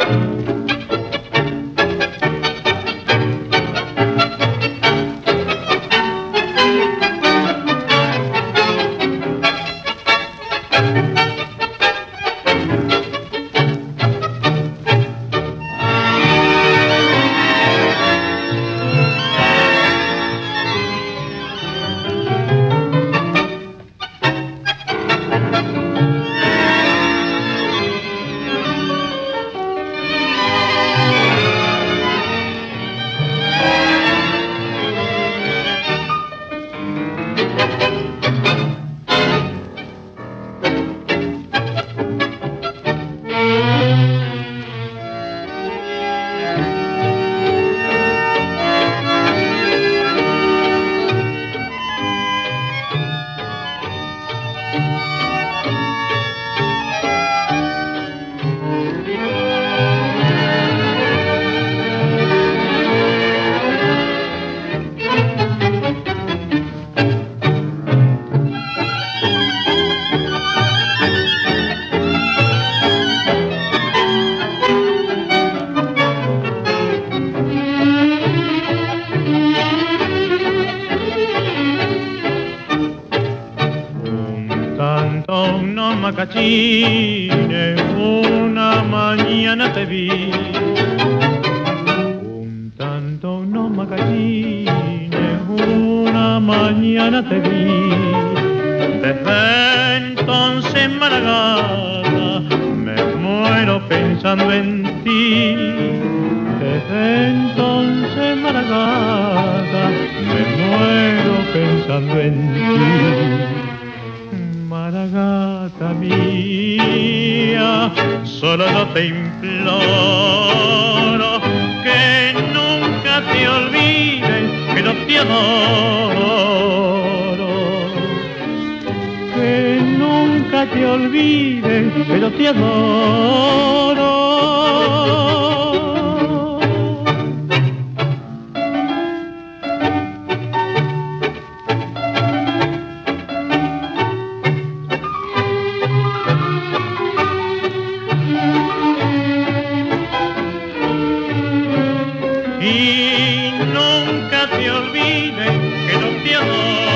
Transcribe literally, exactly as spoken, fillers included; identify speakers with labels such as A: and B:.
A: Macachines, una mañana te vi, un tanto unos macachines, una mañana te vi. Desde entonces, Maragata, me muero pensando en ti. Desde entonces, Maragata, me muero pensando en ti. Maragata mía, solo yo te imploro que nunca te olvides que no te adoro, que nunca te olvides que no te adoro. Y nunca te olvides que no te adoro.